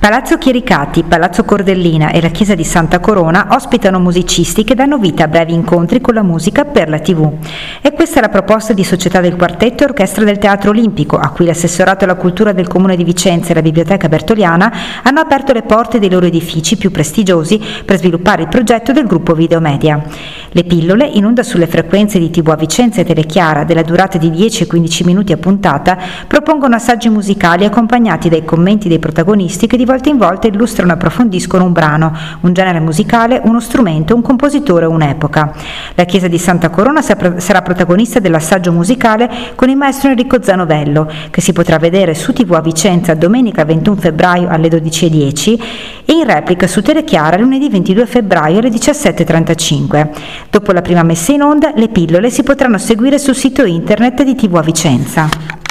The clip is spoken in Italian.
Palazzo Chiericati, Palazzo Cordellina e la Chiesa di Santa Corona ospitano musicisti che danno vita a brevi incontri con la musica per la TV. E questa è la proposta di Società del Quartetto e Orchestra del Teatro Olimpico, a cui l'Assessorato alla Cultura del Comune di Vicenza e la Biblioteca Bertoliana hanno aperto le porte dei loro edifici più prestigiosi per sviluppare il progetto del gruppo Videomedia. Le pillole, in onda sulle frequenze di TV a Vicenza e Telechiara della durata di 10 e 15 minuti a puntata, propongono assaggi musicali accompagnati dai commenti dei protagonisti che di volta in volta illustrano e approfondiscono un brano, un genere musicale, uno strumento, un compositore o un'epoca. La Chiesa di Santa Corona sarà protagonista dell'assaggio musicale con il maestro Enrico Zanovello, che si potrà vedere su TV a Vicenza domenica 21 febbraio alle 12:10 e in replica su Telechiara lunedì 22 febbraio alle 17:35. Dopo la prima messa in onda, le pillole si potranno seguire sul sito internet di TV a Vicenza.